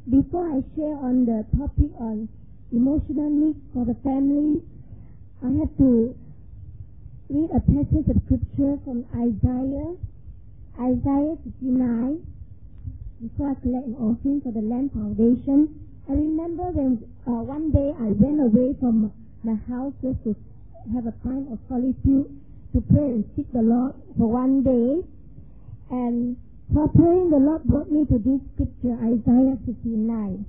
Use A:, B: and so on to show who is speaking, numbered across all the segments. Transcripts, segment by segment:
A: Before I share on the topic on emotional needs for the family, I have to read a passage of scripture from Isaiah 59. Before I collect an offering for the Land Foundation, I remember when one day I went away from my house just to have a time of solitude to pray and seek the Lord for one day. And for praying, the Lord brought me to this scripture, Isaiah 59.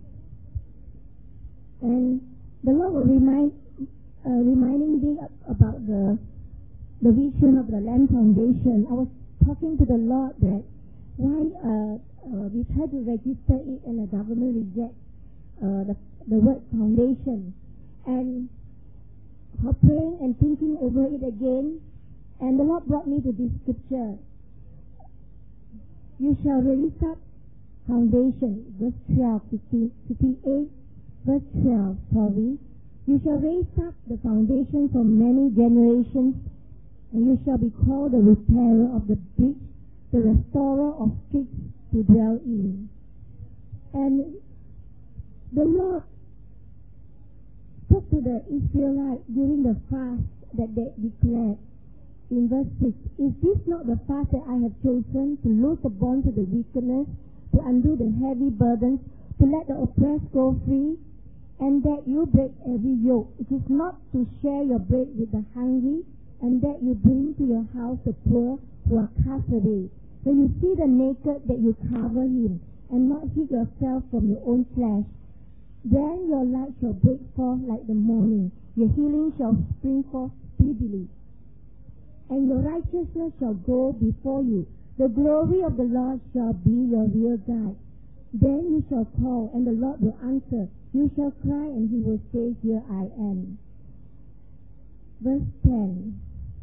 A: And the Lord was reminding me about the vision of the Land Foundation. I was talking to the Lord that why we try to register it and the government rejects the word foundation. And for praying and thinking over it again, and the Lord brought me to this scripture. You shall raise up foundation, verse 12, 58, verse 12, sorry. You shall raise up the foundation for many generations, and you shall be called the repairer of the breach, the restorer of streets to dwell in. And the Lord spoke to the Israelites during the fast that they declared. In verse 6, is this not the fast that I have chosen, to loose the bonds of the wickedness, to undo the heavy burdens, to let the oppressed go free, and that you break every yoke? It is not to share your bread with the hungry, and that you bring to your house the poor who are cast away. When you see the naked, that you cover him, and not hid yourself from your own flesh. Then your light shall break forth like the morning, your healing shall spring forth speedily, and your righteousness shall go before you. The glory of the Lord shall be your rear guard. Then you shall call, and the Lord will answer. You shall cry, and he will say, Here I am. Verse 10.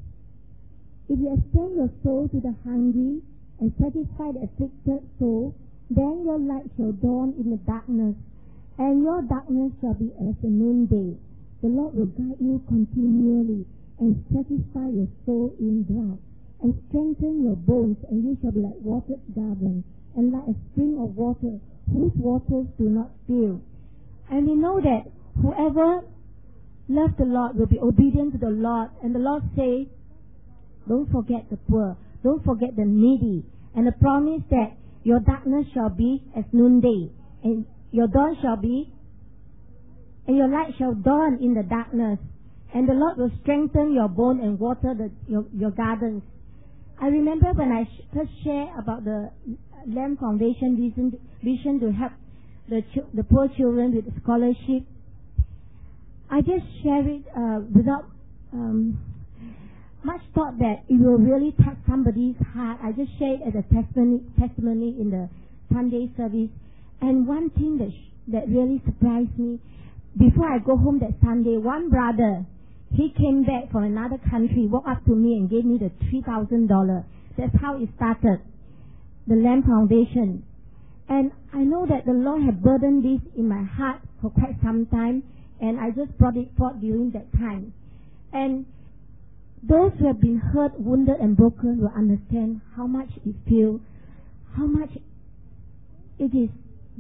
A: If you extend your soul to the hungry, and satisfy the afflicted soul, then your light shall dawn in the darkness, and your darkness shall be as the noonday. The Lord will guide you continually, and satisfy your soul in drought, and strengthen your bones, and you shall be like watered garden, and like a spring of water, whose waters do not fail. And we know that whoever loves the Lord will be obedient to the Lord. And the Lord says, don't forget the poor, don't forget the needy. And the promise that your darkness shall be as noonday, and your dawn shall be, and your light shall dawn in the darkness. And the Lord will strengthen your bone and water your gardens. I remember when I first shared about the Land Foundation vision to help the poor children with scholarship. I just share it without much thought that it will really touch somebody's heart. I just share it as a testimony in the Sunday service. And one thing that really surprised me, before I go home that Sunday, one brother, he came back from another country, walked up to me and gave me the $3,000. That's how it started, the Land Foundation. And I know that the Lord had burdened this in my heart for quite some time, and I just brought it forth during that time. And those who have been hurt, wounded, and broken will understand how much it feels, how much it is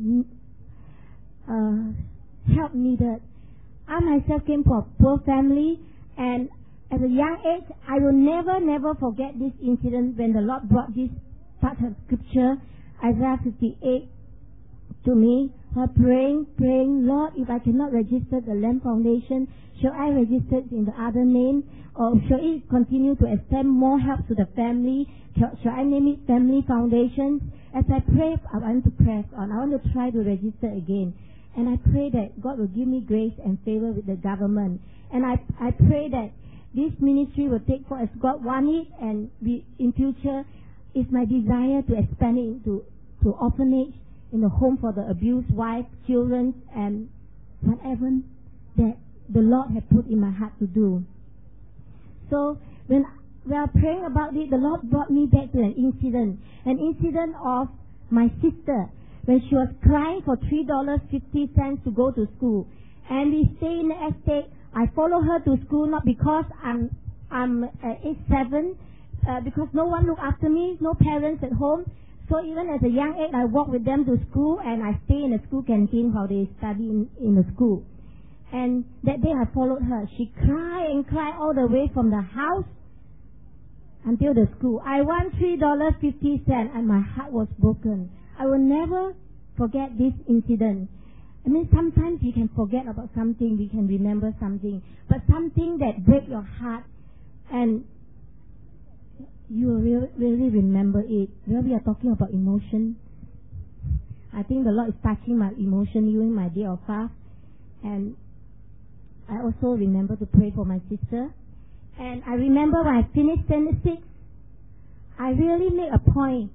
A: help needed. I myself came from a poor family, and at a young age, I will never forget this incident when the Lord brought this part of scripture, Isaiah 58, to me. Her praying, Lord, if I cannot register the Land Foundation, shall I register it in the other name? Or shall it continue to extend more help to the family? Shall I name it Family Foundation? As I pray, I want to press on. I want to try to register again. And I pray that God will give me grace and favor with the government. And I pray that this ministry will take forth as God wants it, and in future, it's my desire to expand it into orphanage, in a home for the abused wife, children, and whatever that the Lord has put in my heart to do. So when we are praying about it, the Lord brought me back to an incident of my sister, when she was crying for $3.50 to go to school. And we stay in the estate. I follow her to school, not because I'm age 7, because no one looked after me, no parents at home. So even as a young age, I walk with them to school, and I stay in the school canteen while they study in the school. And that day I followed her. She cried and cried all the way from the house until the school. I won $3.50, and my heart was broken. I will never forget this incident. I mean, sometimes we can forget about something, we can remember something, but something that breaks your heart and you will really remember it. Well, we are talking about emotion. I think the Lord is touching my emotion during my day of fast. And I also remember to pray for my sister. And I remember when I finished standard 6, I really made a point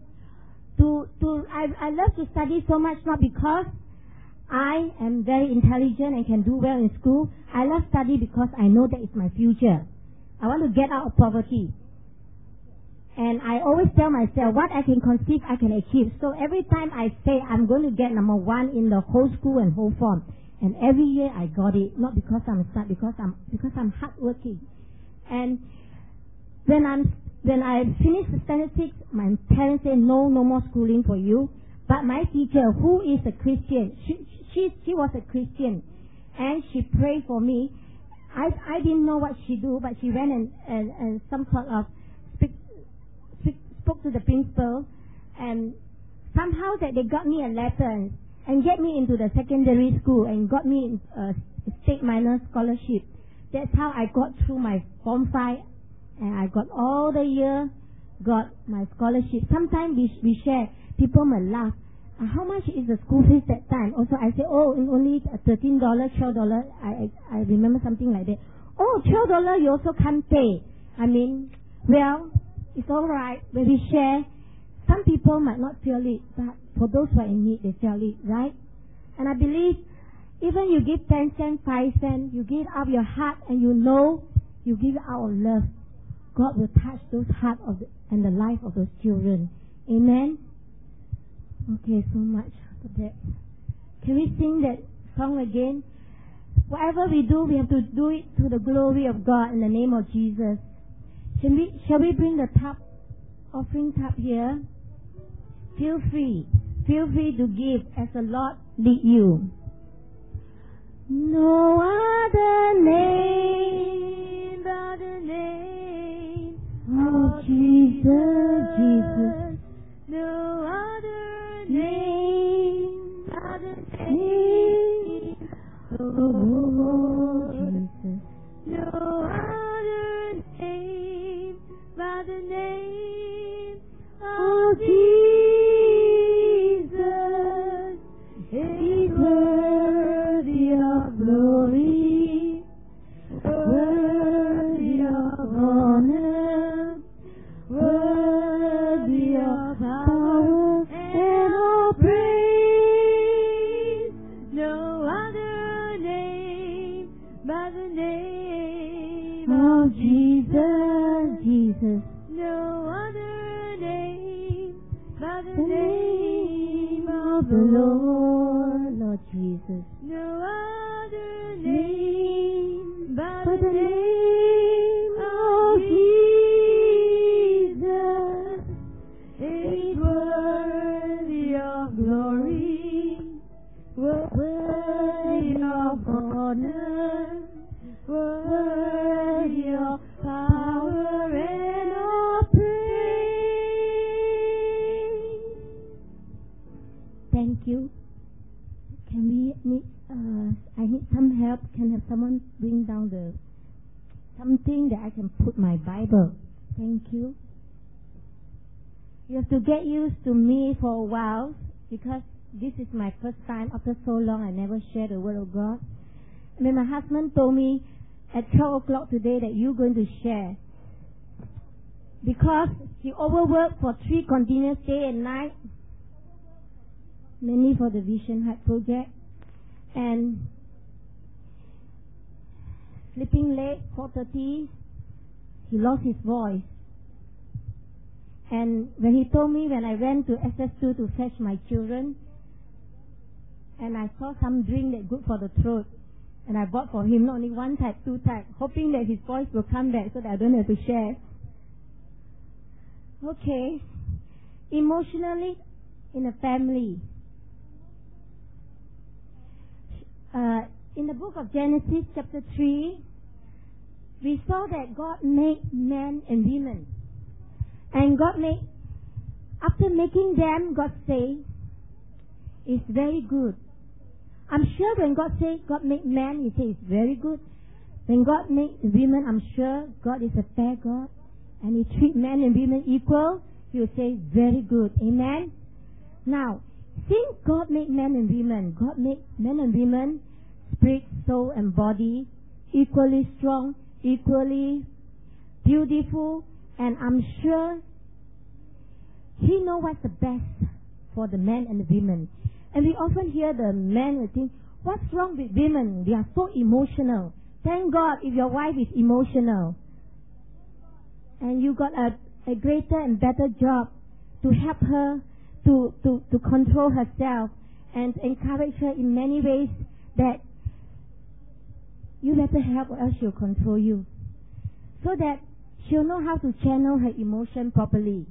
A: I love to study so much, not because I am very intelligent and can do well in school. I love study because I know that it's my future. I want to get out of poverty. And I always tell myself, what I can conceive, I can achieve. So every time I say I'm going to get number 1 in the whole school and whole form, and every year I got it, not because I'm smart, because I'm hardworking. And when I finished the standard 6, my parents said, no more schooling for you. But my teacher, who is a Christian, she was a Christian, and she prayed for me. I didn't know what she do, but she went and some sort of spoke to the principal, and somehow that they got me a letter and get me into the secondary school and got me a state minor scholarship. That's how I got through my Form 5, and I got all the year, got my scholarship. Sometimes we share, people might laugh. How much is the school fees that time? Also, I say, only $13, $12. I remember something like that. $12 you also can't pay. I mean, well, it's all right when we share. Some people might not feel it, but for those who are in need, they feel it, right? And I believe even you give 10 cents, 5 cents, you give out your heart, and you know you give out of love, God will touch those hearts and the life of those children. Amen? Okay, so much for that. Can we sing that song again? Whatever we do, we have to do it to the glory of God in the name of Jesus. Shall we bring the offering tub here? Feel free to give as the Lord lead you. No other name but the name of Jesus. No other name but the name of Jesus. No other name but the name of Jesus. He's worthy of glory, worthy of honor, worthy of power and all praise. No other name but the name of Jesus. No other name but the name of the Lord Jesus. No other name but the name of Jesus. Is worthy of glory, worthy of honor, worthy of power and of praise. Thank you. Can we I need some help. Can have someone bring down something that I can put my Bible. Thank you. You have to get used to me for a while, because this is my first time. After so long, I never share the word of God. And then my husband told me at 12 o'clock today that you're going to share, because he overworked for 3 continuous days and nights, mainly for the Vision Heart Project, and sleeping late, 4:30, he lost his voice. And when he told me, when I went to SS2 to fetch my children, and I saw some drink that's good for the throat, and I bought for him not only 1 type, 2 type, hoping that his voice will come back so that I don't have to share. Okay. emotionally in a family. In the book of Genesis chapter 3, we saw that God made men and women. And after making them, God said, it's very good. I'm sure when God made man, He says it's very good. When God made women, I'm sure God is a fair God. And He treats men and women equal. He will say, very good. Amen? Now, since God made men and women, God made men and women, spirit, soul, and body, equally strong, equally beautiful, and I'm sure He knows what's the best for the men and the women. And we often hear the men will think, what's wrong with women? They are so emotional. Thank God if your wife is emotional. And you got a greater and better job to help her to control herself and encourage her in many ways that you better help or else she'll control you. So that she'll know how to channel her emotion properly.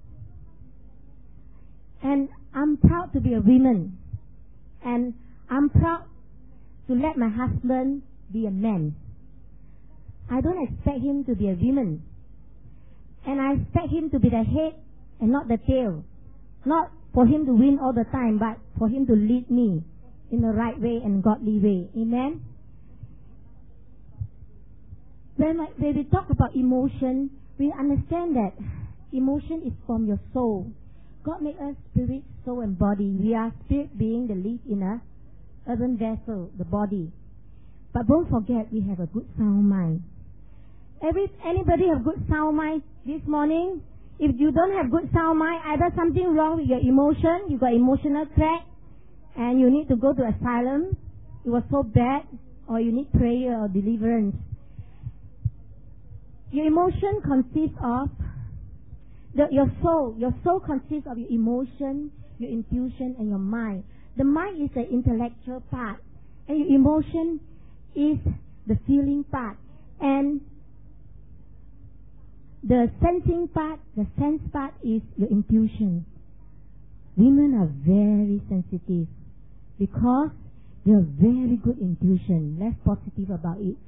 A: And I'm proud to be a woman. And I'm proud to let my husband be a man. I don't expect him to be a woman. And I expect him to be the head and not the tail. Not for him to win all the time, but for him to lead me in the right way and godly way. Amen? When we talk about emotion, we understand that emotion is from your soul. God made us spirit, soul, and body. We are spirit being the lead in a earthen vessel, the body. But don't forget, we have a good sound mind. Anybody have good sound mind this morning? If you don't have good sound mind, either something wrong with your emotion, you got emotional crack, and you need to go to asylum, it was so bad, or you need prayer or deliverance. Your emotion consists of your soul. Your soul consists of your emotion, your intuition, and your mind. The mind is the intellectual part, and your emotion is the feeling part, and the sensing part, the sense part is your intuition. Women are very sensitive because they have very good intuition. Less positive about it.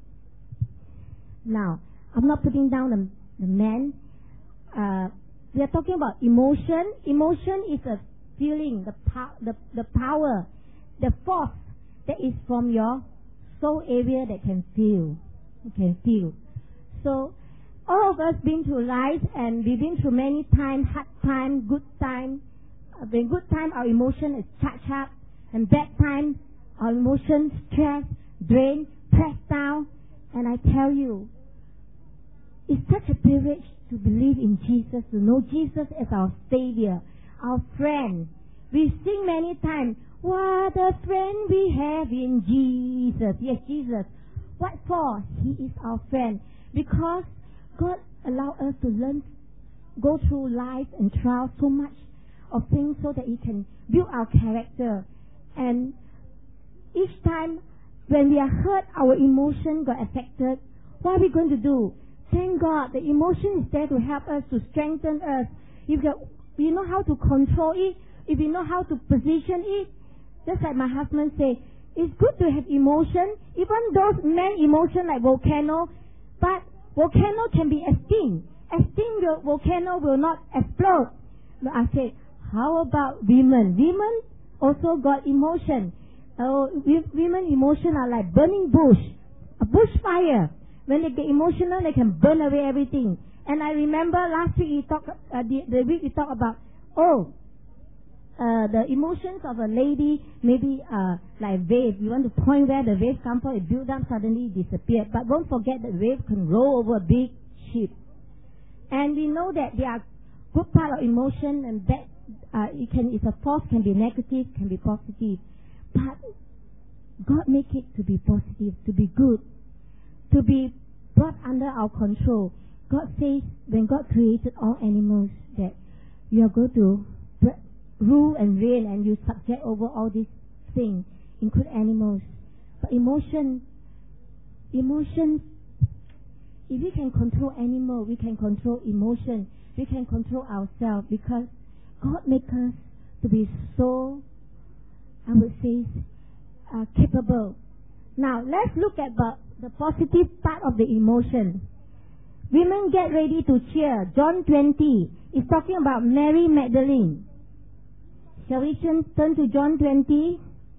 A: Now, I'm not putting down the men. We are talking about emotion. Emotion is a feeling, the power, the force that is from your soul area that can feel. You can feel. So, all of us been through life, and we've been through many times, hard time, good time. When good time, our emotion is charged up, and bad time, our emotion stressed, drained, pressed down. And I tell you, it's such a privilege to believe in Jesus, to know Jesus as our Savior, our friend. We sing many times, what a friend we have in Jesus. Yes, Jesus. What for? He is our friend. Because God allowed us to go through life and trial so much of things so that He can build our character. And each time when we are hurt, our emotion got affected, what are we going to do? Thank God, the emotion is there to help us, to strengthen us. If we know how to control it, if we know how to position it, just like my husband said, it's good to have emotion, even those men emotion like volcano, but volcano can be extinct. Extinct volcano will not explode. But I said, how about women? Women also got emotion. Women emotion are like burning bush, a bushfire. When they get emotional, they can burn away everything. And I remember last week we talked, the week we talked about, the emotions of a lady, maybe like wave. You want to point where the wave comes from, it build up, suddenly disappear. But don't forget that wave can roll over a big ship. And we know that there are good part of emotion and bad. It's a force, can be negative, can be positive. But God make it to be positive, to be good, to be brought under our control. God says, when God created all animals, that you are going to rule and reign, and you subject over all these things, include animals. But emotions, if we can control animal, we can control emotion, we can control ourselves, because God makes us to be so, I would say, capable. Now, let's look at the positive part of the emotion. Women get ready to cheer. John 20 is talking about Mary Magdalene. Shall we turn to John 20?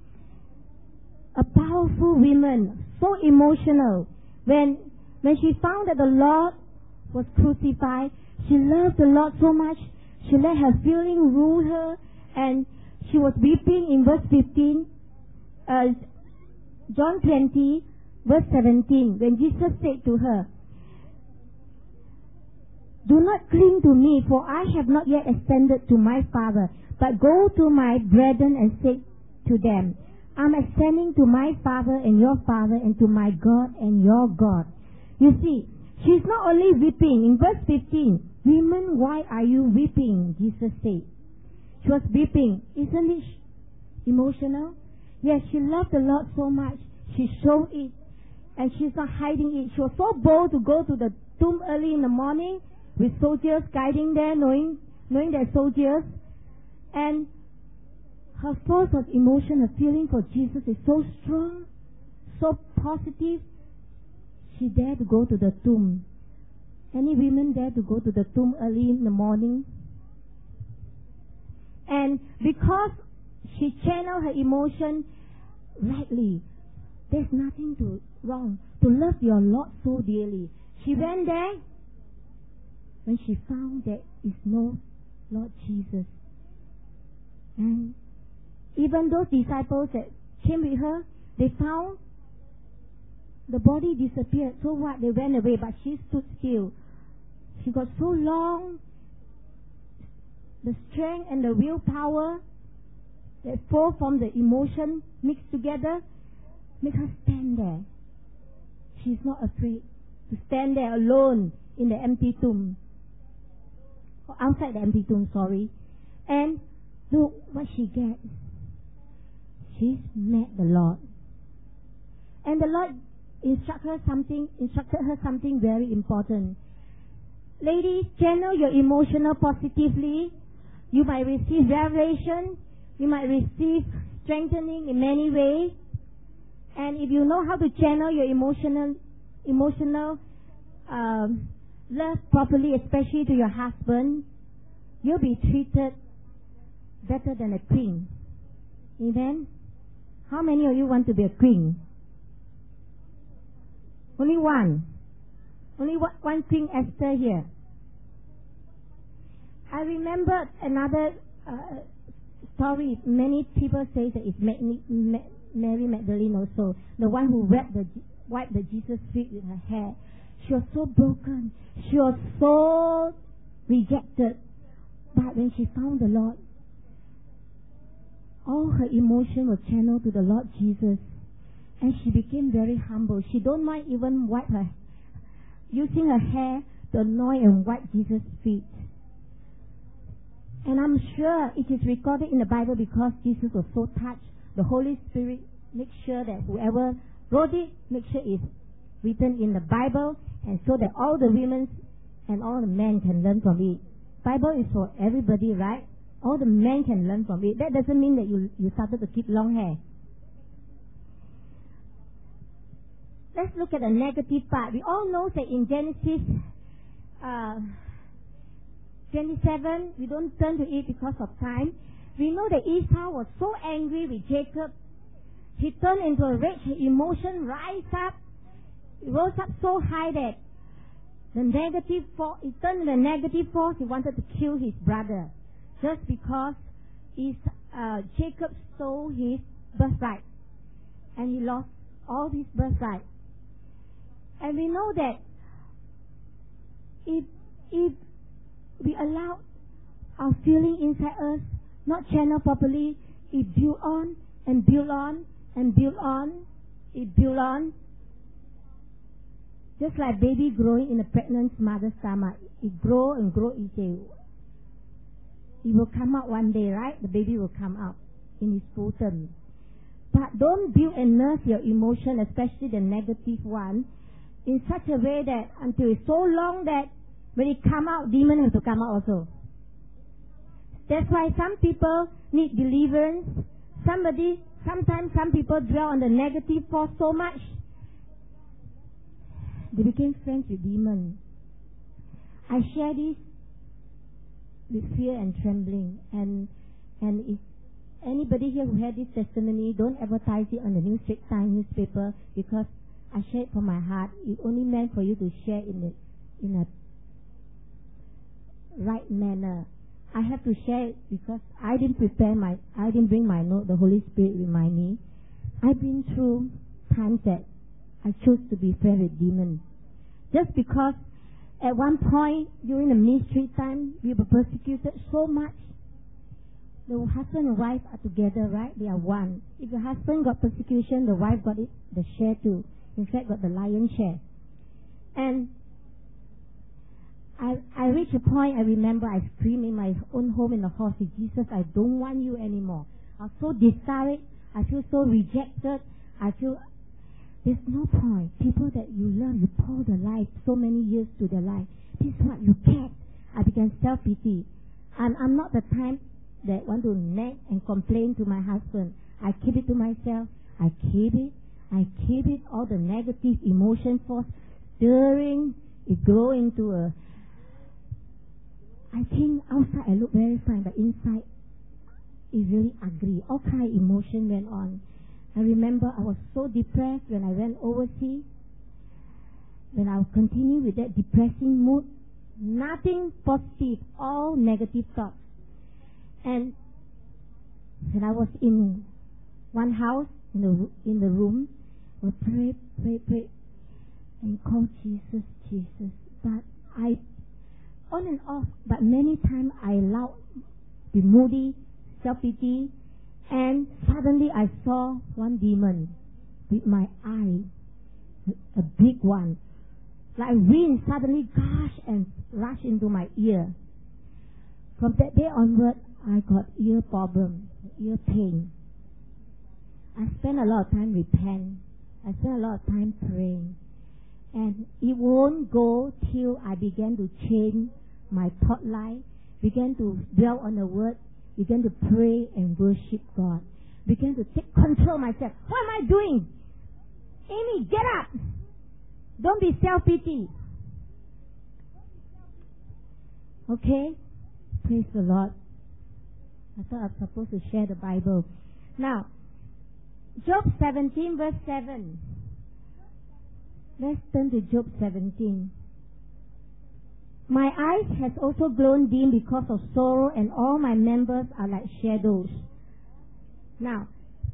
A: A powerful woman, so emotional. When she found that the Lord was crucified, she loved the Lord so much, she let her feeling rule her, and she was weeping in verse 15. John 20, verse 17, when Jesus said to her, "Do not cling to me, for I have not yet ascended to my Father, but go to my brethren and say to them, I'm ascending to my Father and your Father, and to my God and your God." You see, she's not only weeping. In verse 15, "Women, why are you weeping?" Jesus said. She was weeping. Isn't it emotional? Yes, she loved the Lord so much. She showed it. And she's not hiding it. She was so bold to go to the tomb early in the morning with soldiers guiding there, knowing they're soldiers. And her force of emotion, her feeling for Jesus is so strong, so positive. She dared to go to the tomb. Any women dare to go to the tomb early in the morning? And because she channeled her emotion rightly, there's nothing wrong to love your Lord so dearly. She went there when she found there is no Lord Jesus. And even those disciples that came with her, they found the body disappeared. So what? They went away, but she stood still. She got so long, the strength and the willpower that flow from the emotion mixed together make her stand there. She's not afraid to stand there alone in the empty tomb. Or outside the empty tomb, sorry. And look what she gets. She's met the Lord. And the Lord instructed her something very important. Ladies, channel your emotional positively. You might receive revelation. You might receive strengthening in many ways. And if you know how to channel your emotional love properly, especially to your husband, you'll be treated better than a queen. Amen? How many of you want to be a queen? Only one. Only one Queen Esther here. I remember another story. Many people say that it's Mary Magdalene also, the one who wiped the Jesus' feet with her hair. She was so broken. She was so rejected. But when she found the Lord, all her emotion was channeled to the Lord Jesus. And she became very humble. She don't mind even using her hair to anoint and wipe Jesus' feet. And I'm sure it is recorded in the Bible because Jesus was so touched. The Holy Spirit makes sure that whoever wrote it, make sure it's written in the Bible, and so that all the women and all the men can learn from it. Bible is for everybody, right? All the men can learn from it. That doesn't mean that you started to keep long hair. Let's look at the negative part. We all know that in Genesis 27, we don't turn to it because of time. We know that Esau was so angry with Jacob. He turned into a rage. His emotion rose up so high that he turned into a negative force. He wanted to kill his brother just because Jacob stole his birthright, and he lost all his birthright. And we know that if we allow our feeling inside us not channel properly, it build on and build on and build on. It build on. Just like baby growing in a pregnant mother's stomach. It grow and grow. It will come out one day, right? The baby will come out in its full term. But don't build and nurse your emotion, especially the negative one, in such a way that until it's so long that when it come out, demon have to come out also. That's why some people need deliverance. Sometimes some people dwell on the negative force so much, they became friends with demons. I share this with fear and trembling, and if anybody here who had this testimony, don't advertise it on the newspaper, because I share it from my heart. It only meant for you to share in a right manner. I have to share it because I didn't bring my note. The Holy Spirit remind me. I've been through times that I chose to be friends with demons. Just because at one point during the ministry time we were persecuted so much. The husband and wife are together, right? They are one. If the husband got persecution, the wife got it, the share too. In fact, got the lion's share. And I reached a point, I remember I screamed in my own home in the hospital, Jesus, I don't want you anymore. I was so discouraged. I feel so rejected. I feel there's no point. People that you love, you pour their life, so many years to their life. This is what you get. I began self-pity. I'm not the type that want to nag and complain to my husband. I keep it to myself. I keep it. All the negative emotion force stirring. It grow into a... I think outside I look very fine, but inside it's really ugly. All kind of emotion went on. I remember I was so depressed when I went overseas. When I continued with that depressing mood, nothing positive, all negative thoughts. And when I was in one house, in the room, I would pray, and call Jesus. But I, on and off, but many times I allowed the moody, self-pity, and suddenly I saw one demon with my eye, a big one. Like wind suddenly gush and rush into my ear. From that day onward, I got ear problem, ear pain. I spent a lot of time repent. I spent a lot of time praying. And it won't go till I began to change my thought life, began to dwell on the word, began to pray and worship God, began to take control of myself. What am I doing? Amy, get up! Don't be self-pity. Okay? Praise the Lord. I thought I was supposed to share the Bible. Now, Job 17 verse 7. Let's turn to Job 17. My eyes has also grown dim because of sorrow, and all my members are like shadows. Now,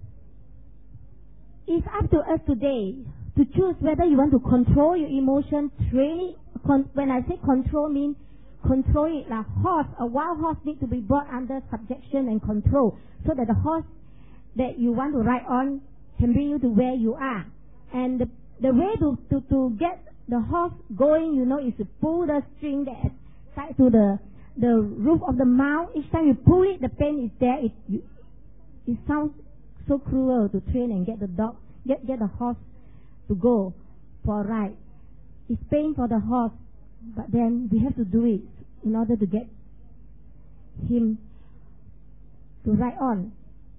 A: it's up to us today to choose whether you want to control your emotion, train it. When I say control, mean control it like a wild horse needs to be brought under subjection and control, so that the horse that you want to ride on can bring you to where you are. And the way to get the horse going, is to pull the string that is tied to the roof of the mouth. Each time you pull it, the pain is there. It sounds so cruel to train and get the horse to go for a ride. It's pain for the horse, but then we have to do it in order to get him to ride on.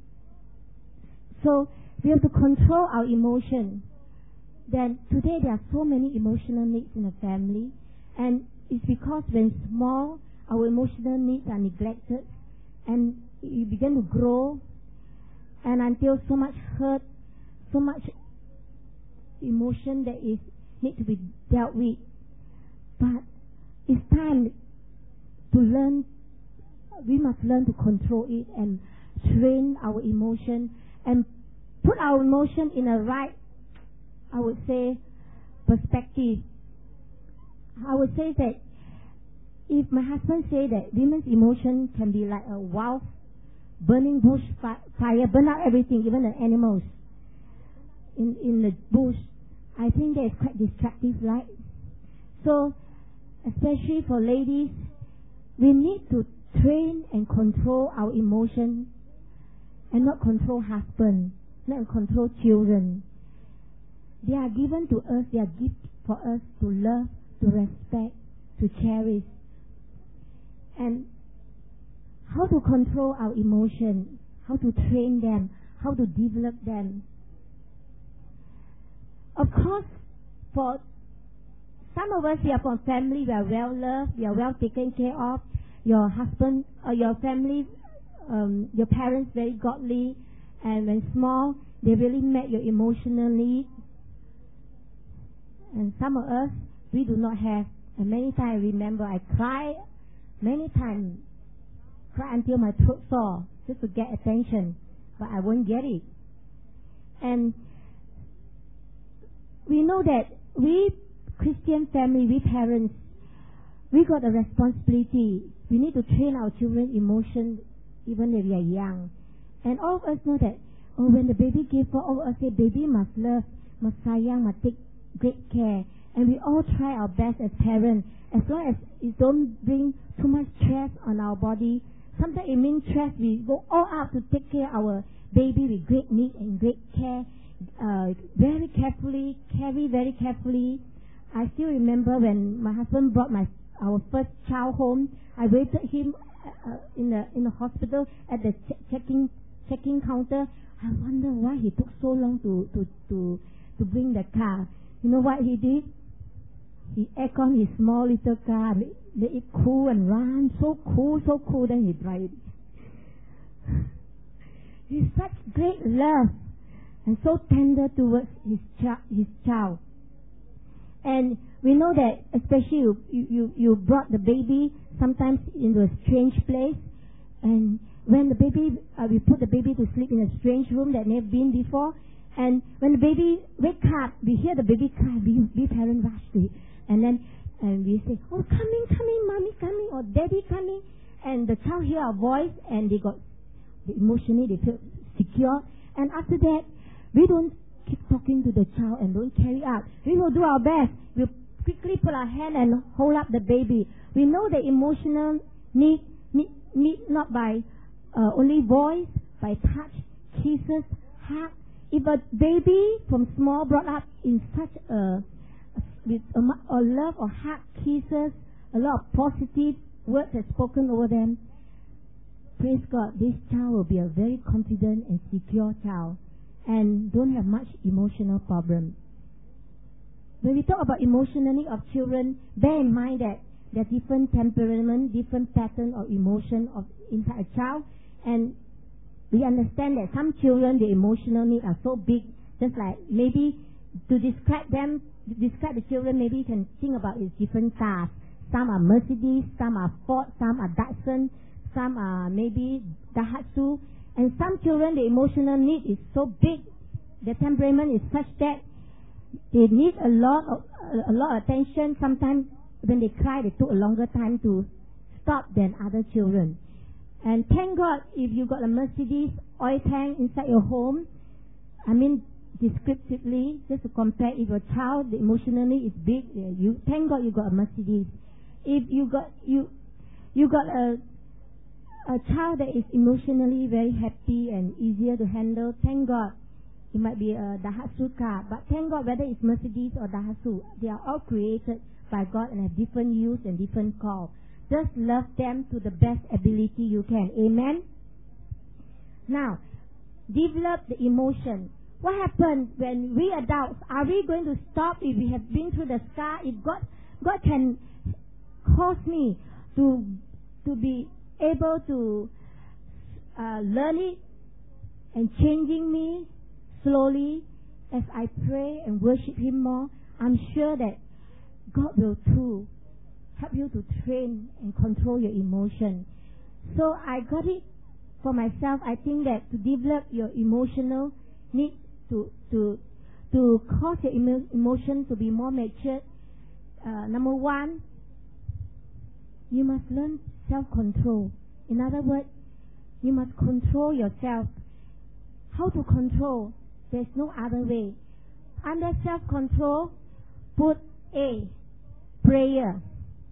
A: So we have to control our emotion. Then today there are so many emotional needs in the family, and it's because when small, our emotional needs are neglected, and you begin to grow, and until so much hurt, so much emotion that need to be dealt with. But it's time to learn. We must learn to control it and train our emotion and put our emotion in a right, I would say, perspective. I would say that if my husband say that women's emotion can be like a wild burning bush fire, burn out everything, even the animals in the bush, I think that is quite destructive, right? So, especially for ladies, we need to train and control our emotion and not control husband, not control children. They are given to us, they are gifts for us to love, to respect, to cherish. And how to control our emotion, how to train them, how to develop them. Of course, for some of us, we are from family, we are well loved, we are well taken care of. Your husband or your family, your parents very godly, and when small, they really met your emotional need. And some of us, we do not have. And many times I remember I cry many times, cry until my throat sore just to get attention, but I won't get it. And we know that we Christian family, we parents, we got a responsibility. We need to train our children emotion even when we are young. And all of us know that when the baby gives birth, all of us say baby must love, must sayang, must take great care. And we all try our best as parents, as long as it don't bring too much stress on our body. Sometimes it means stress. We go all out to take care of our baby with great need and great care, very carefully, carry very carefully. I still remember when my husband brought our first child home. I waited him in the hospital at the checking counter. I wonder why he took so long to bring the car. You know what he did? He aircon his small little car, made it cool and run, so cool, then he drive it. He's such great love and so tender towards his child. And we know that especially you brought the baby sometimes into a strange place, and when the baby, we put the baby to sleep in a strange room that never been before, and when the baby wake up, we hear the baby cry, we parents rush to it, and we say, oh, coming, mommy coming, or daddy coming, and the child hear our voice, and they emotionally they feel secure, and after that, we don't keep talking to the child and don't carry out. We will do our best. We'll quickly put our hand and hold up the baby. We know the emotional need not by only voice, by touch, kisses, hug. If a baby from small brought up in such with a love or hug, kisses, a lot of positive words are spoken over them, praise God, this child will be a very confident and secure child and don't have much emotional problem. When we talk about emotional need of children, bear in mind that there are different temperament, different pattern of emotion of inside a child, and we understand that some children, the emotional needs are so big, just like maybe to describe the children, maybe you can think about its different cars. Some are Mercedes, some are Ford, some are Datsun, some are maybe Daihatsu. And some children, the emotional need is so big, the temperament is such that they need a lot of attention. Sometimes when they cry, they took a longer time to stop than other children. And thank God if you got a Mercedes oil tank inside your home. I mean, descriptively, just to compare, if your child, the emotional need is big, you thank God you got a Mercedes. If you got a child that is emotionally very happy and easier to handle, thank God. It might be a Daihatsu car, but thank God whether it's Mercedes or Daihatsu, they are all created by God and have different use and different call. Just love them to the best ability you can. Amen? Now, develop the emotion. What happens when we adults, are we going to stop if we have been through the scar? If God can cause me to be able to learn it and changing me slowly as I pray and worship Him more, I'm sure that God will too help you to train and control your emotion. So I got it for myself. I think that to develop your emotional need to cause your emotion to be more matured, number one, you must learn self-control. In other words, you must control yourself. How to control? There's no other way. Under self-control, put A, prayer.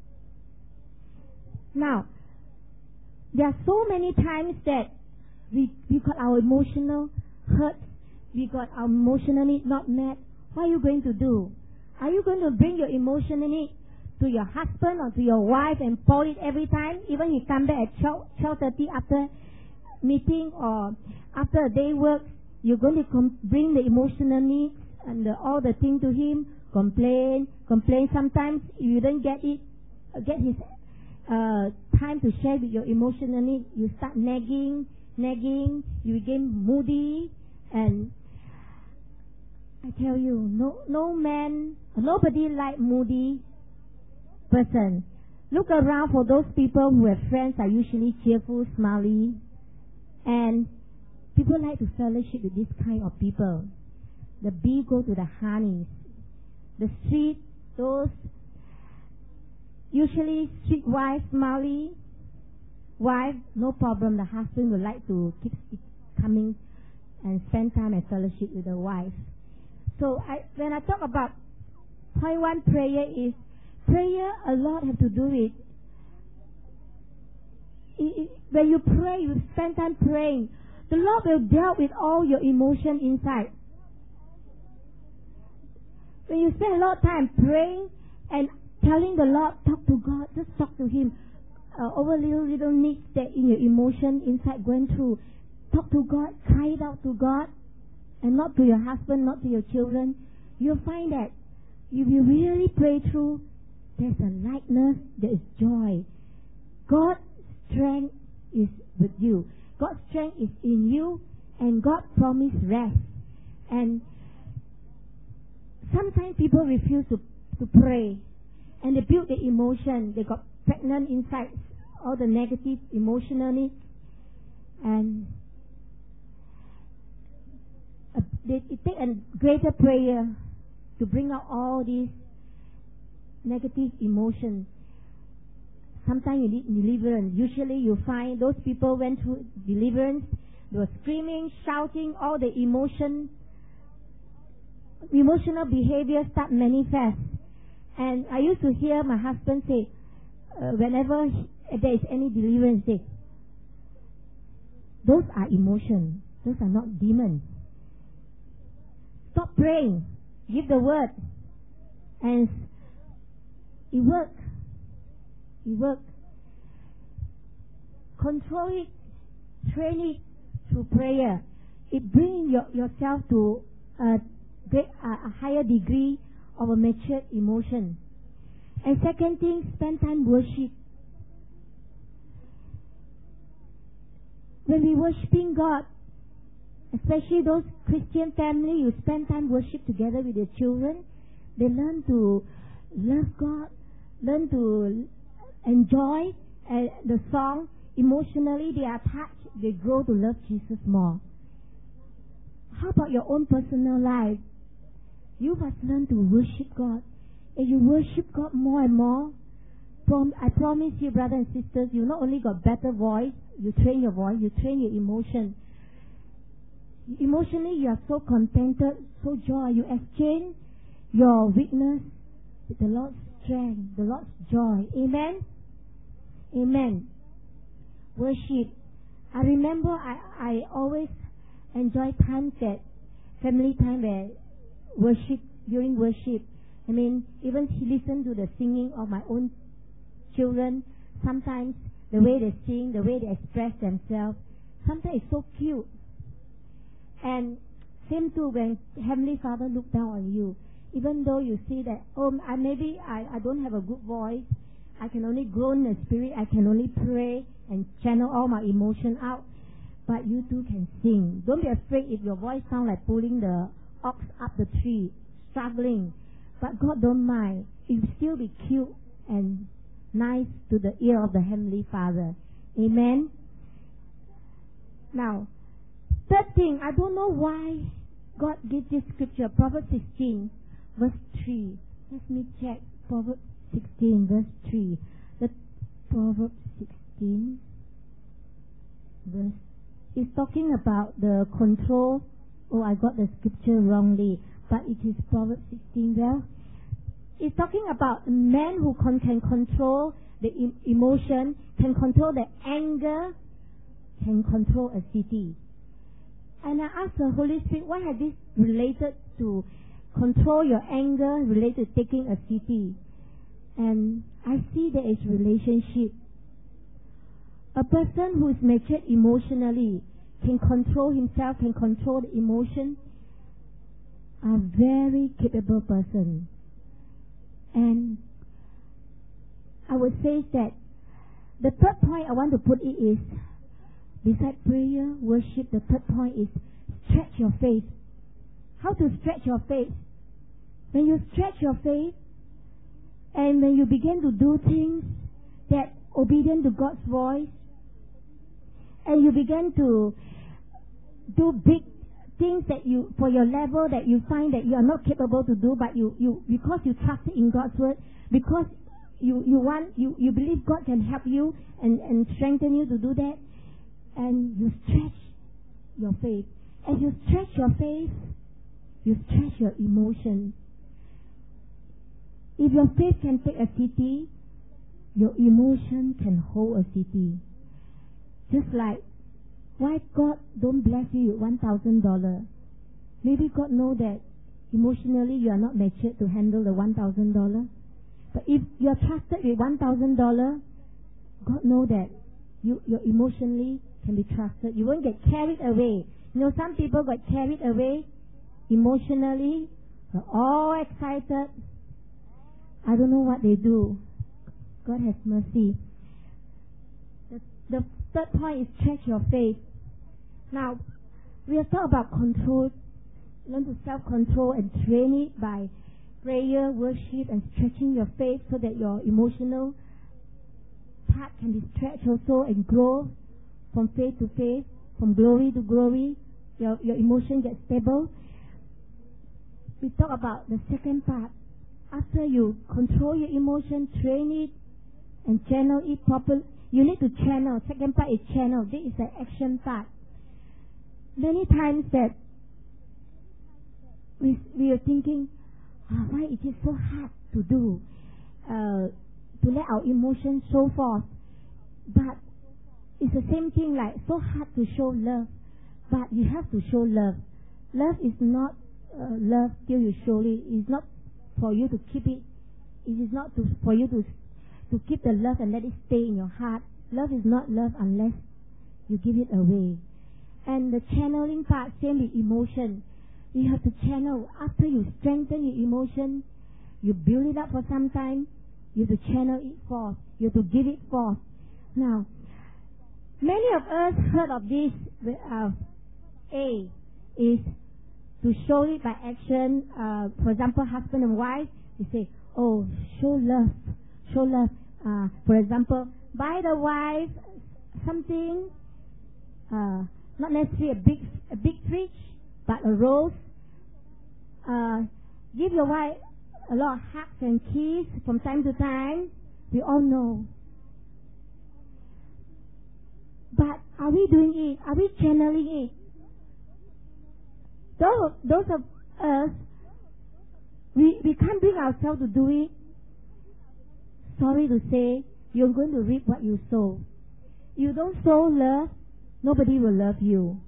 A: Now, there are so many times that we got our emotional hurt, we got our emotional need not met. What are you going to do? Are you going to bring your emotional need to your husband or to your wife and pour it every time, even you come back at 12:30 after meeting or after a day work, you're going to bring the emotional needs and all the things to him, complain. Sometimes you don't get his time to share with your emotional needs. You start nagging, you become moody, and I tell you, nobody like moody person. Look around for those people who have friends are usually cheerful, smiley, and people like to fellowship with this kind of people. The bee go to the honey. The street, those usually street wife, smiley wife, no problem. The husband would like to keep coming and spend time and fellowship with the wife. So when I talk about point one, prayer a lot have to do with when you pray, you spend time praying, the Lord will deal with all your emotion inside. When you spend a lot of time praying and telling the Lord, talk to God, just talk to Him over little needs that in your emotion inside going through. Talk to God, cry it out to God, and not to your husband, not to your children. You'll find that if you really pray through, there's a lightness, there is joy. God's strength is with you. God's strength is in you, and God promised rest. And sometimes people refuse to pray, and they build the emotion. They got pregnant inside, all the negative emotionally, and it takes a greater prayer to bring out all these negative emotions. Sometimes you need deliverance. Usually you find those people went through deliverance, they were screaming, shouting, all the emotional behavior start manifest. And I used to hear my husband say, whenever there is any deliverance, say, those are emotions, those are not demons. Stop praying, give the word, and it works. It works. Control it, train it through prayer. It brings yourself to a higher degree of a matured emotion. And second thing, spend time worship. When we worshiping God, especially those Christian family, you spend time worship together with your children. They learn to love God, learn to enjoy the song. Emotionally, they are touched. They grow to love Jesus more. How about your own personal life? You must learn to worship God. If you worship God more and more, I promise you, brothers and sisters, you not only got better voice, you train your voice, you train your emotion. Emotionally, you are so contented, so joy. You exchange your weakness with the Lord's strength, the Lord's joy. Amen? Amen. Worship. I remember I always enjoy times that family time where during worship. I mean, even listen to the singing of my own children. Sometimes the way they sing, the way they express themselves, sometimes it's so cute. And same too when Heavenly Father look down on you. Even though you see that, maybe I don't have a good voice, I can only groan in the spirit, I can only pray and channel all my emotion out. But you too can sing. Don't be afraid if your voice sounds like pulling the ox up the tree, struggling. But God don't mind. It will still be cute and nice to the ear of the Heavenly Father. Amen? Now, third thing, I don't know why God gives this scripture, Proverbs 16, verse 3. Let me check. Proverbs 16, verse 3. The Proverbs 16, verse is talking about the control. Oh, I got the scripture wrongly, but it is Proverbs 16. Well, it's talking about a man who can control the emotion, can control the anger, can control a city. And I asked the Holy Spirit, why has this related to control your anger, related to taking a city? And I see there is relationship. A person who is matured emotionally, can control himself, can control the emotion, a very capable person. And I would say that the third point I want to put it is, beside prayer, worship, the third point is stretch your faith. How to stretch your faith? When you stretch your faith, and when you begin to do things that obedient to God's voice, and you begin to do big things that you, for your level, that you find that you are not capable to do, but you because you trust in God's word, because you believe God can help you and strengthen you to do that, and you stretch your faith. As you stretch your faith, you stretch your emotion. If your faith can take a city, your emotion can hold a city. Just like, why God don't bless you with $1,000? Maybe God know that emotionally you are not matured to handle the $1,000. But if you are trusted with $1,000, God know that you emotionally can be trusted. You won't get carried away. You know, some people got carried away emotionally, are all excited. I don't know what they do. God has mercy. The third point is stretch your faith. Now, we have talked about control. Learn to self-control and train it by prayer, worship, and stretching your faith so that your emotional part can be stretched also and grow from faith to faith, from glory to glory. Your emotion gets stable. We talk about the second part. After you control your emotion, train it, and channel it properly. You need to channel. Second part is channel. This is the action part. Many times that we are thinking, why is it so hard to do, to let our emotions show forth? But it's the same thing, like so hard to show love. But you have to show love. Love is not love till you show it. It's not for you to keep it. It is not for you to keep the love and let it stay in your heart. Love is not love unless you give it away. And the channeling part, same with emotion. You have to channel. After you strengthen your emotion, you build it up for some time, you have to channel it forth. You have to give it forth. Now, many of us heard of this. A is to show it by action. For example, husband and wife, you say, oh, show love. Show love. For example, buy the wife something, not necessarily a big fridge, but a rose. Give your wife a lot of hugs and kisses from time to time. We all know. But are we doing it? Are we channeling it? Those of us, we can't bring ourselves to do it. Sorry to say, you're going to reap what you sow. You don't sow love, nobody will love you.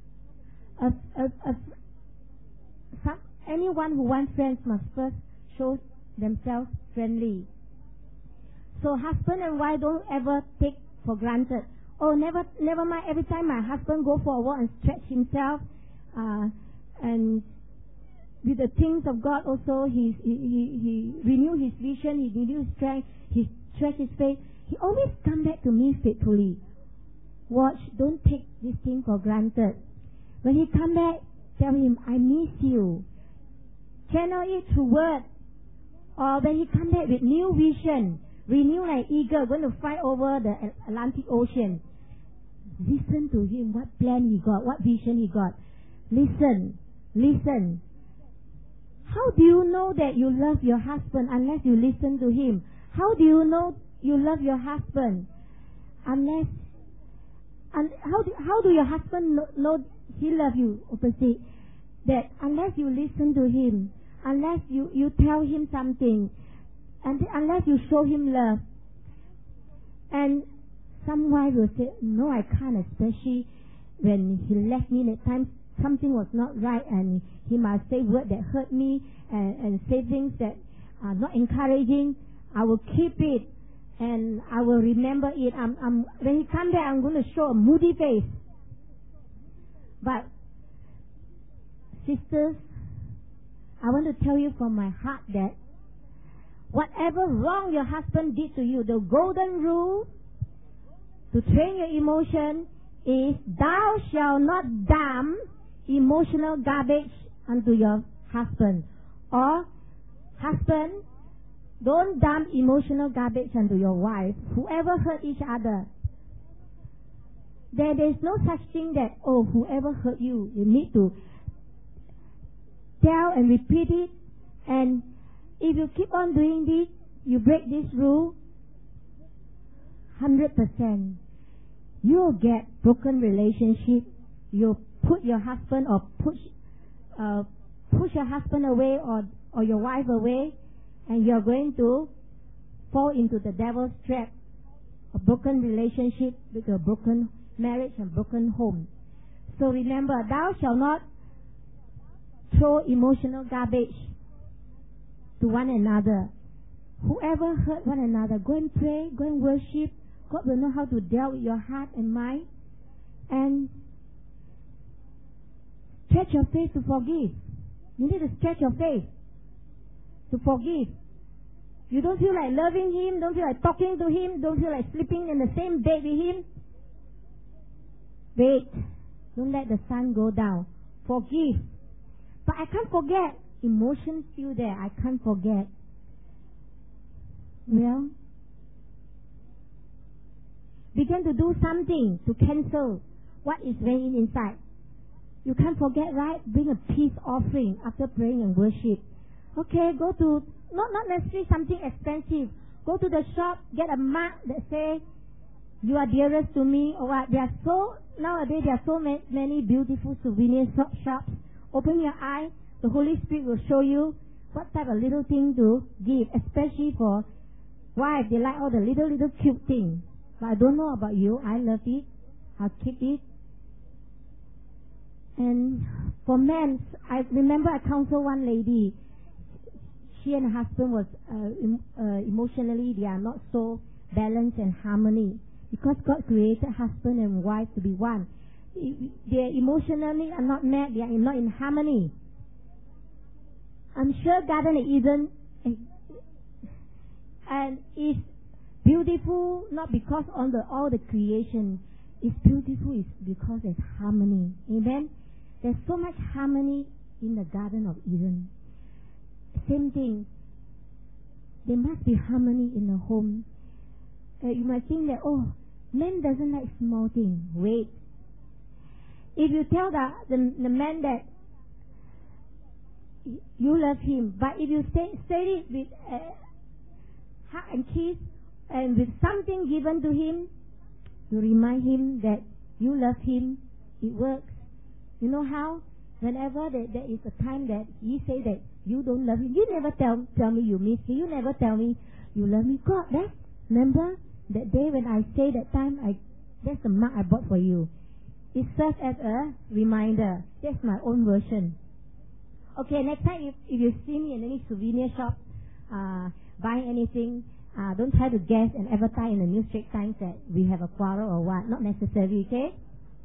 A: Anyone who wants friends must first show themselves friendly. So husband and wife don't ever take for granted. Oh, never mind. Every time my husband go for a walk and stretch himself, and with the things of God also, he renew his vision, he renew his strength, he stretch his faith. He always come back to me faithfully. Watch, don't take this thing for granted. When he come back, tell him, I miss you. Channel it through word. Or when he come back with new vision, renew like eagle, going to fly over the Atlantic Ocean. Listen to him, what plan he got, what vision he got. Listen. How do you know that you love your husband unless you listen to him? How do you know you love your husband unless... And how do your husband know he loves you? Opposite. That unless you listen to him, unless you tell him something, and unless you show him love. And some wife will say, no, I can't, especially when he left me at times, something was not right, and he must say words that hurt me, and say things that are not encouraging. I will keep it, and I will remember it. When he comes back, I'm going to show a moody face. But, sisters, I want to tell you from my heart that whatever wrong your husband did to you, the golden rule to train your emotion is, thou shalt not dump emotional garbage onto your husband. Or, husband, don't dump emotional garbage onto your wife. Whoever hurt each other. There is no such thing that, whoever hurt you, you need to tell and repeat it. And if you keep on doing this, you break this rule, 100%. You'll get broken relationship. You'll put your husband or push your husband away or your wife away, and you're going to fall into the devil's trap. A broken relationship with a broken marriage and broken home. So remember, thou shalt not throw emotional garbage to one another. Whoever hurt one another, go and pray, go and worship. God will know how to deal with your heart and mind. And stretch your faith to forgive. You need to stretch your faith to forgive. You don't feel like loving him, don't feel like talking to him, don't feel like sleeping in the same bed with him. Wait. Don't let the sun go down. Forgive. But I can't forget. Emotions still there. I can't forget. Well, begin to do something to cancel what is weighing inside. You can't forget, right? Bring a peace offering after praying and worship. Okay, go to, not necessarily something expensive. Go to the shop, get a mark that says, you are dearest to me, or what. Nowadays there are so many beautiful souvenir shops. Open your eye, the Holy Spirit will show you what type of little thing to give, especially for wives. They like all the little cute things. But I don't know about you, I love it, I'll keep it. And for men, I remember I counseled one lady. She and her husband was emotionally, they are not so balanced and harmony. Because God created husband and wife to be one. They emotionally are not met, they are not in harmony. I'm sure Garden of Eden and is beautiful not because on all the creation. It's beautiful is because there's harmony. Amen? There's so much harmony in the Garden of Eden. Same thing. There must be harmony in the home. You might think that, man doesn't like small things. Wait. If you tell the man that you love him, but if you say it with hug and kiss and with something given to him, to remind him that you love him, it works. You know how? Whenever there is a time that he say that you don't love him, you never tell me you miss me, you never tell me you love me. God, remember that day when I say that time, that's the mark I bought for you. It serves as a reminder. That's my own version. Okay, next time if you see me in any souvenir shop, buying anything, don't try to guess and advertise in the New Straits Times that we have a quarrel or what. Not necessary, okay?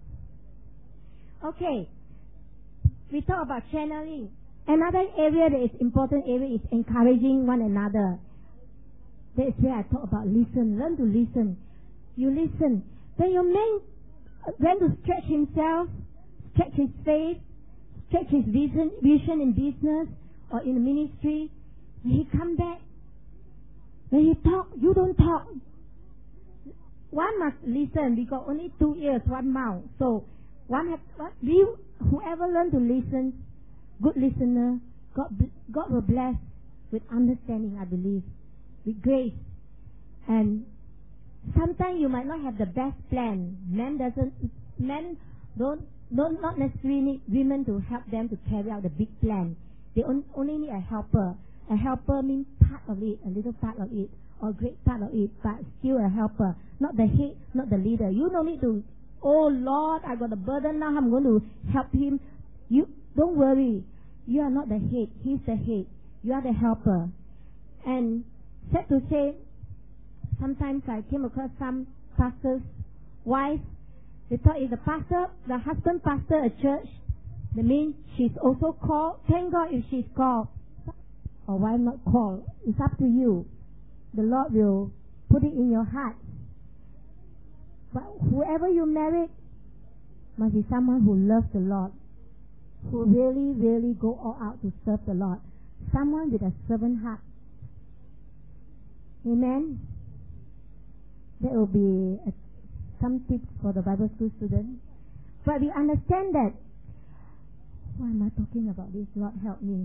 A: Okay. We talk about channeling. Another area that is important area is encouraging one another. That's where I talk about listen. Learn to listen. You listen. When your man learn to stretch himself, stretch his faith, stretch his vision in business or in ministry, when he come back, when he talk, you don't talk. One must listen. We got only 2 ears, 1 mouth. So whoever learn to listen, good listener, God will bless with understanding, I believe, with grace. And sometimes you might not have the best plan. Men don't not necessarily need women to help them to carry out the big plan. They only need a helper. A helper means part of it, a little part of it, or a great part of it, but still a helper. Not the head, not the leader. You don't need to, oh Lord, I got a burden now, I'm going to help him. You don't worry. You are not the head. He's the head. You are the helper. And Sad to say, sometimes I came across some pastors' wives. They thought if the husband pastor a church, that means she's also called. Thank God if she's called. Or why not called? It's up to you. The Lord will put it in your heart. But whoever you marry must be someone who loves the Lord, who really, really go all out to serve the Lord. Someone with a servant heart. Amen. That will be some tips for the Bible school students. But we understand that. Why am I talking about this? Lord help me.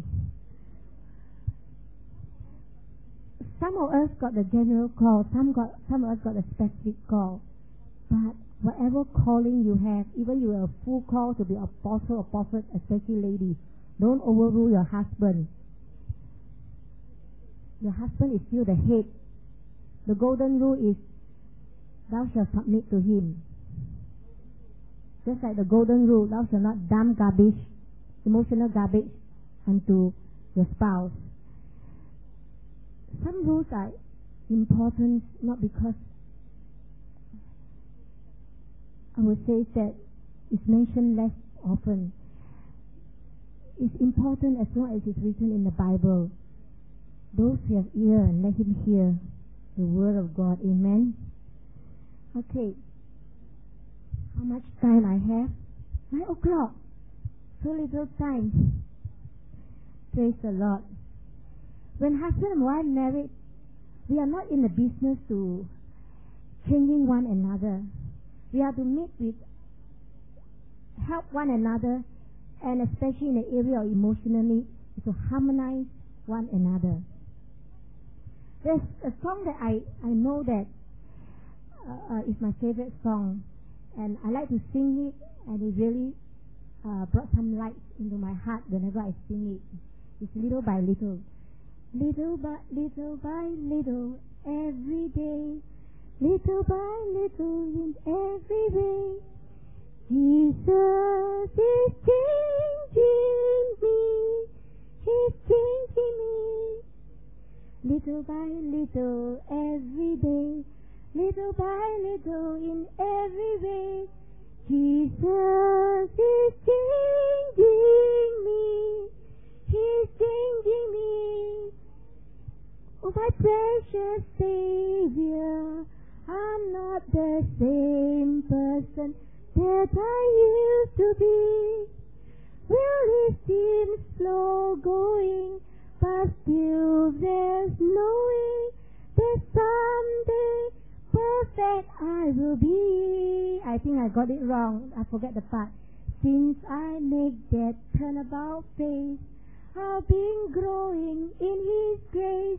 A: Some of us got the general call. Some of us got a specific call. But whatever calling you have, even you are a full call to be apostle or prophet, especially lady, don't overrule your husband. Your husband is still the head. The golden rule is, thou shalt submit to him. Just like the golden rule, thou shalt not dump garbage, emotional garbage, unto your spouse. Some rules are important not because I would say that it's mentioned less often. It's important as long as it's written in the Bible. Those who have ear, let him hear the word of God. Amen. Okay. How much time I have? 9 o'clock. So little time. Praise the Lord. When husband and wife married, we are not in the business to changing one another. We are to meet with, help one another, and especially in the area of emotional needs, to harmonize one another. There's a song that I know that is my favorite song, and I like to sing it, and it really brought some light into my heart whenever I sing it. It's Little by Little. Little by little, every day, little by little, in every way, Jesus is changing me, He's changing me. Little by little, every day, little by little, in every way, Jesus is changing me, He's changing me. Oh, my precious Savior, I'm not the same person that I used to be. Well, it seems slow going, but still there's knowing that someday perfect I will be. I think I got it wrong. I forget the part. Since I make that turnabout face, I've been growing in His grace.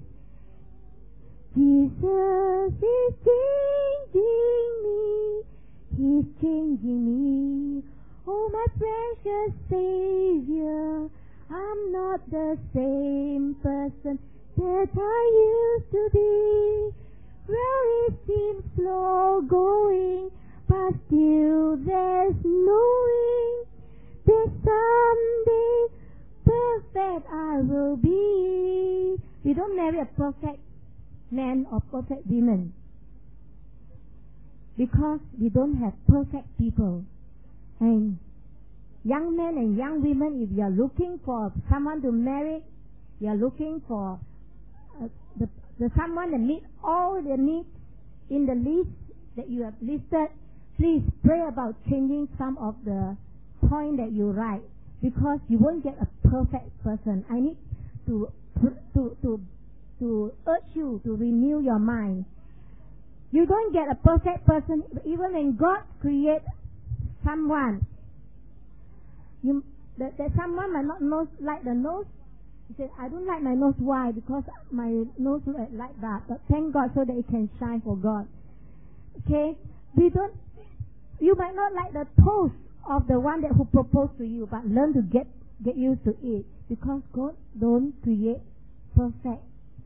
A: Jesus is changing me, He's changing me. Oh, my precious Savior, I'm not the same person that I used to be. Well, it seems slow going, but still there's knowing that someday perfect I will be. We don't marry a perfect man or perfect woman, because we don't have perfect people. And young men and young women, if you are looking for someone to marry, you are looking for the someone that meets all the needs in the list that you have listed. Please pray about changing some of the point that you write, because you won't get a perfect person. I need to urge you to renew your mind. You don't get a perfect person. Even when God creates someone, that someone might not like the nose. He said, I don't like my nose. Why? Because my nose looks like that. But thank God so that it can shine for God. Okay? You might not like the toes of the one who proposed to you, but learn to get used to it, because God don't create perfect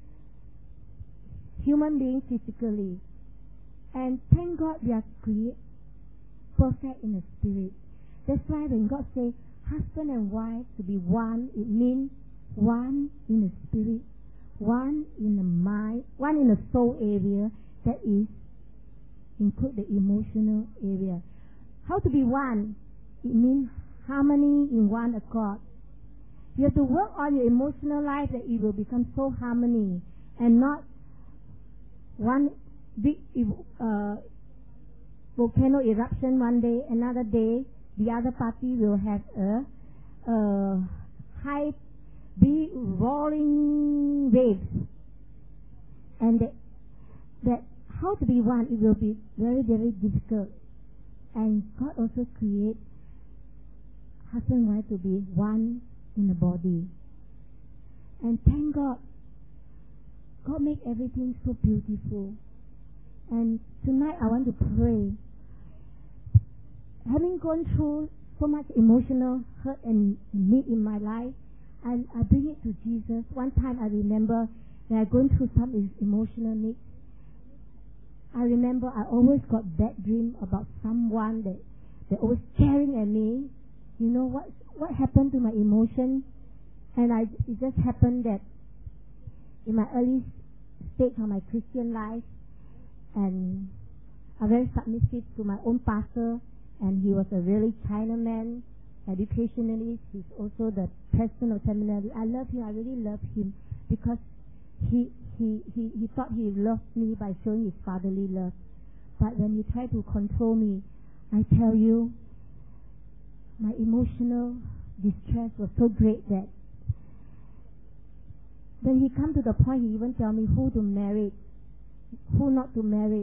A: human beings physically. And thank God we are created perfect in the spirit. That's why when God says husband and wife to be one, it means one in the spirit, one in the mind, one in the soul area, that is include the emotional area. How to be one? It means harmony in one accord. You have to work on your emotional life that it will become so harmony and not one big volcano eruption one day, another day the other party will have a high big rolling waves, and that how to be one, it will be very, very difficult. And God also create husband and wife to be one in the body. And thank God, God make everything so beautiful. And tonight I want to pray. Having gone through so much emotional hurt and need in my life, and I bring it to Jesus. One time I remember that I going through some emotional needs. I remember I always got bad dream about someone that always staring at me. You know what happened to my emotion? And it just happened that in my early stage of my Christian life, and I'm very submissive to my own pastor, and he was a really Chinaman, educationalist. He's also the president of seminary. I love him. I really love him because he thought he loved me by showing his fatherly love. But when he tried to control me, I tell you, my emotional distress was so great that when he come to the point, he even tell me who to marry, who not to marry.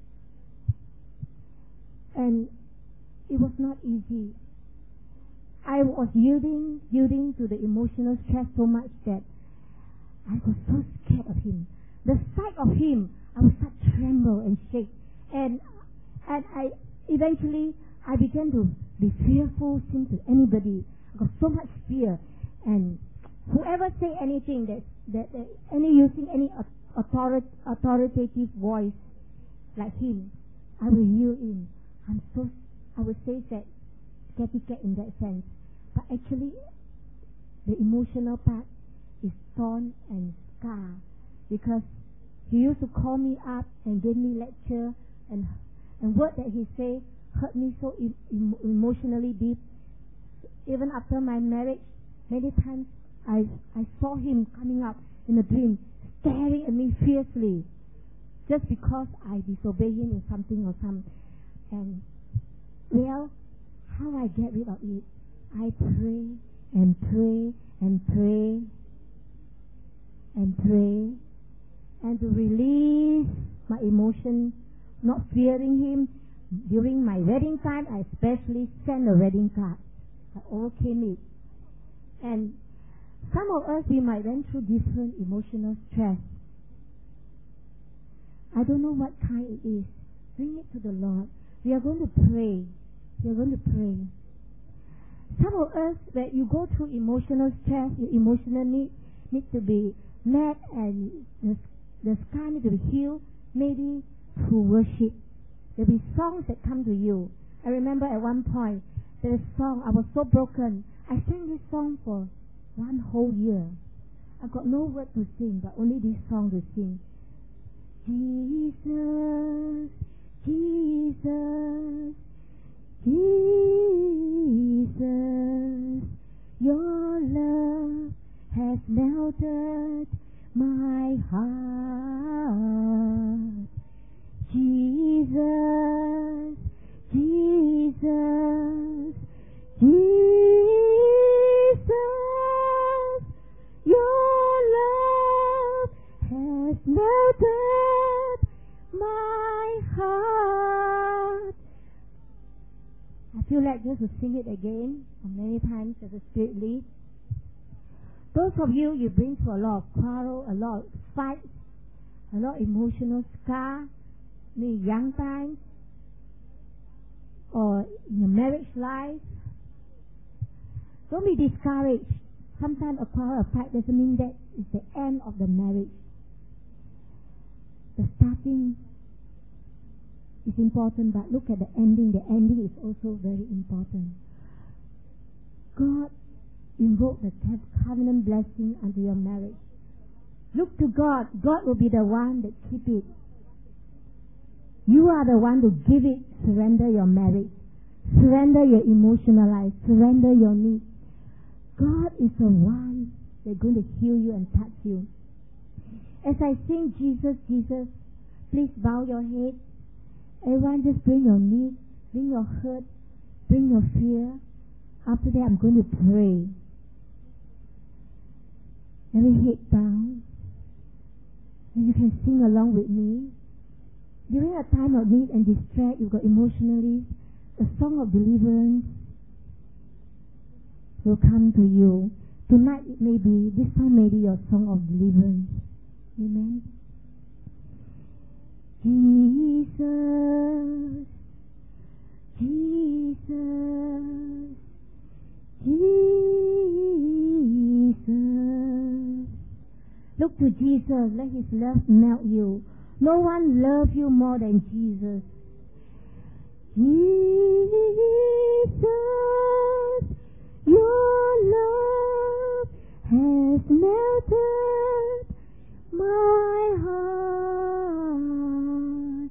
A: And it was not easy. I was yielding to the emotional stress so much that I was so scared of him. The sight of him, I would start to tremble and shake. And I eventually began to be fearful to anybody. I got so much fear. And whoever say anything that using any authoritative voice like him, I will yield in. I would say that scaredy cat in that sense. But actually, the emotional part is torn and scarred, because he used to call me up and give me lecture, and word that he say hurt me so emotionally deep. Even after my marriage, many times I saw him coming up in a dream, staring at me fiercely, just because I disobey him in something or some. And well, how I get rid of it? I pray and pray and pray and pray, and to release my emotion, not fearing him. During my wedding time, I especially sent a wedding card. I overcame it. And some of us, we might went through different emotional stress. I don't know what kind it is. Bring it to the Lord. We are going to pray. We are going to pray. Some of us, that you go through emotional stress, your emotional need to be met, and the scar need to be healed, maybe through worship. There will be songs that come to you. I remember at one point, there was a song, I was so broken. I sang this song for one whole year. I got no word to sing, but only this song to sing. Jesus, Jesus, Jesus, your love has melted my heart. Jesus, Jesus, Jesus, your love has melted my heart. I feel like just to sing it again, or many times as a spirit lead. Those of you bring to a lot of quarrel, a lot of fight, a lot of emotional scar, maybe young times, or in your marriage life. Don't be discouraged. Sometimes a quarrel, a fight doesn't mean that it's the end of the marriage. The starting is important, but look at the ending. The ending is also very important. God invoke the covenant blessing unto your marriage. Look to God. God will be the one that keep it. You are the one to give it. Surrender your marriage. Surrender your emotional life. Surrender your needs. God is the one that's going to heal you and touch you. As I sing Jesus, Jesus, please bow your head. Everyone just bring your needs, bring your hurt, bring your fear. After that I'm going to pray. Every head down. And you can sing along with me. During a time of need and distress, you got emotionally, a song of deliverance will come to you. Tonight it may be, this song may be your song of deliverance. Amen. Jesus, Jesus, Jesus. Look to Jesus. Let His love melt you. No one loves you more than Jesus. Jesus, your love has melted my heart.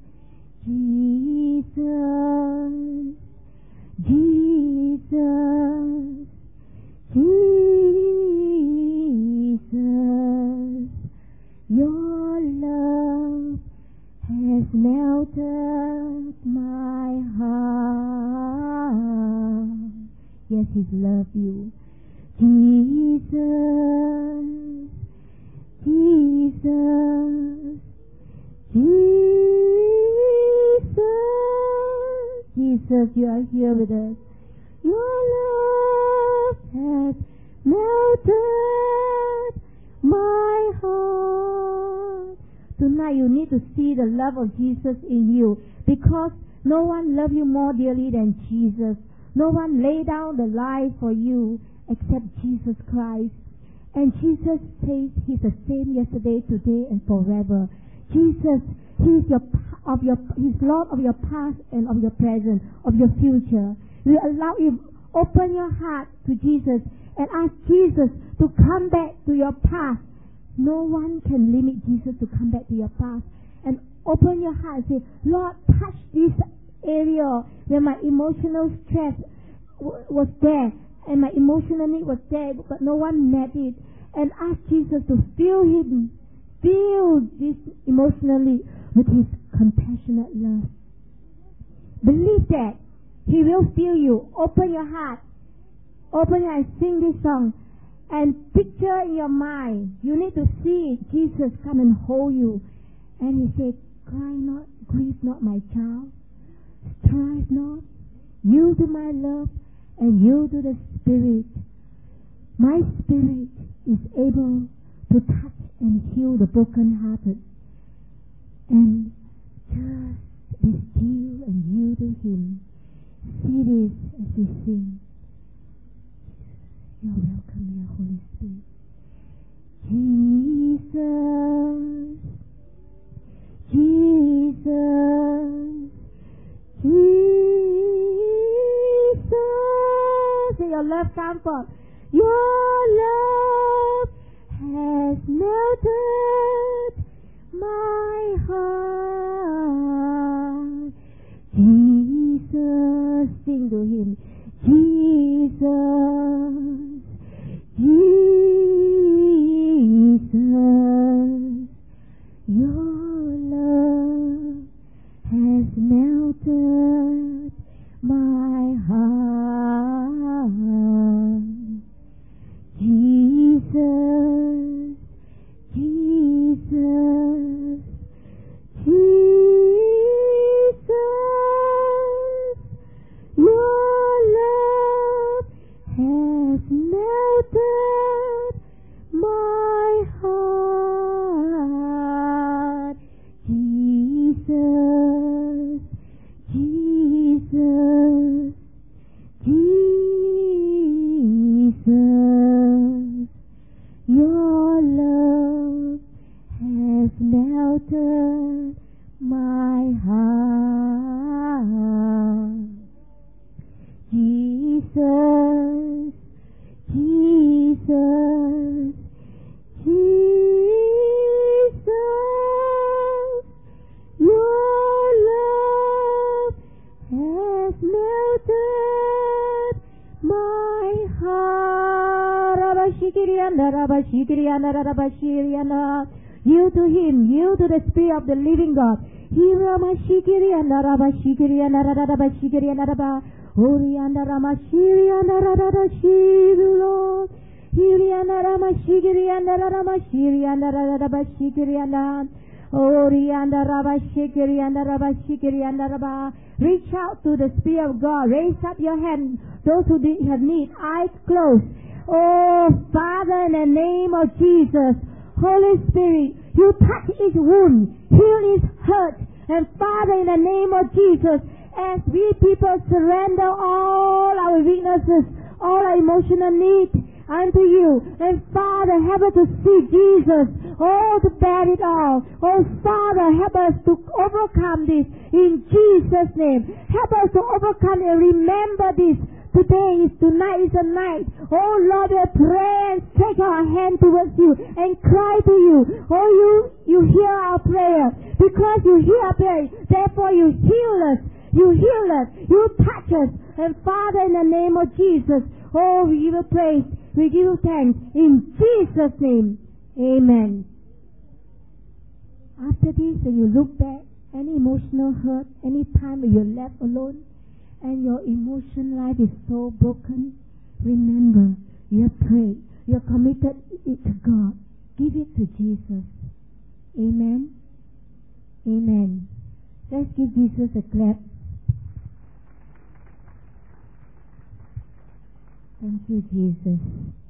A: Jesus, Jesus, Jesus, your love has melted my heart. Yes, He's loved you. Jesus, Jesus, Jesus, Jesus, you are here with us. Your love has melted my heart. Tonight you need to see the love of Jesus in you, because no one loves you more dearly than Jesus. No one laid down the life for you except Jesus Christ. And Jesus says He's the same yesterday, today, and forever. Jesus, He's Lord of your past and of your present, of your future. You allow you open your heart to Jesus and ask Jesus to come back to your past. No one can limit Jesus to come back to your past. And open your heart and say, Lord, touch this area where my emotional stress was there and my emotional need was there, but no one met it. And ask Jesus to fill this emotionally with His compassionate love. Believe that He will fill you. Open your heart. Open your heart and sing this song. And picture in your mind, you need to see Jesus come and hold you. And He said, cry not, grieve not, my child. Strive not. Yield to my love and yield to the Spirit. My Spirit is able to touch and heal the broken-hearted. And just be still and yield to Him. See this as we sing. You're welcome here, Holy Spirit. Jesus, Jesus, Jesus. Say your love come forth. Your love has melted my heart. Jesus, sing to Him. Jesus, Jesus, your love has melted my heart. Yield to Him, yield to the Spirit of the living God. Reach out to the Spirit of God. Raise up your hand. Those who have need, eyes closed. Oh, Father, in the name of Jesus, Holy Spirit, you touch his wound, heal his hurt. And Father, in the name of Jesus, as we people surrender all our weaknesses, all our emotional needs unto you. And Father, help us to see Jesus. Oh, to bear it all. Oh, Father, help us to overcome this in Jesus' name. Help us to overcome and remember this. Tonight is a night. Oh Lord, we pray and take our hand towards you and cry to you. Oh, you hear our prayer. Because you hear our prayer, therefore you heal us. You heal us. You touch us. And Father, in the name of Jesus, oh, we give you praise. We give you thanks. In Jesus' name, amen. After this, when you look back, any emotional hurt, any time when you're left alone, and your emotion life is so broken, remember, you have prayed, you have committed it to God. Give it to Jesus. Amen. Amen. Let's give Jesus a clap. Thank you, Jesus.